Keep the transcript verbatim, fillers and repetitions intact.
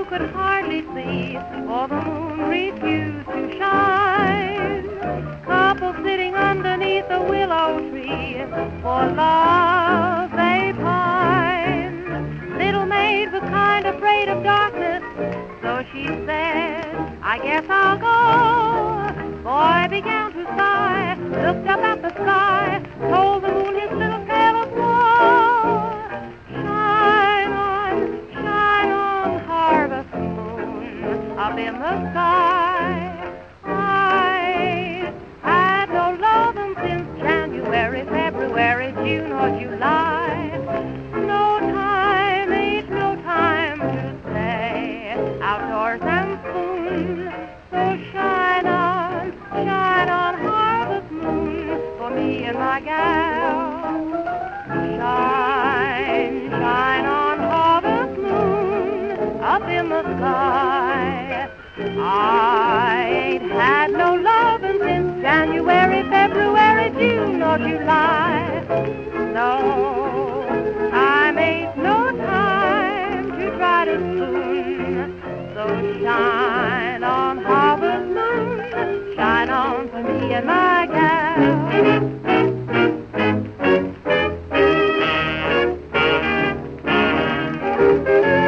could hardly see, for the moon refused to shine. Couple sitting underneath a willow tree, for love they pine. Little maid was kind of afraid of darkness, so she said, I guess I'll go. Boy began to sigh, looked up at the sky, told the moon his little tale of woe. Shine on, shine on, harvest moon, up in the sky. I had no lovin' since January, February, June, or July. No time, ain't no time to stay outdoors and spoon. So shine on, shine on, harvest moon, for me and my gal. Shine, shine on, harvest moon, up in the sky. I ain't had no lovin' since January, February, June, or July. No, time ain't no time to try to spoon. So shine on, harvest moon, shine on for me and my gal. Thank you.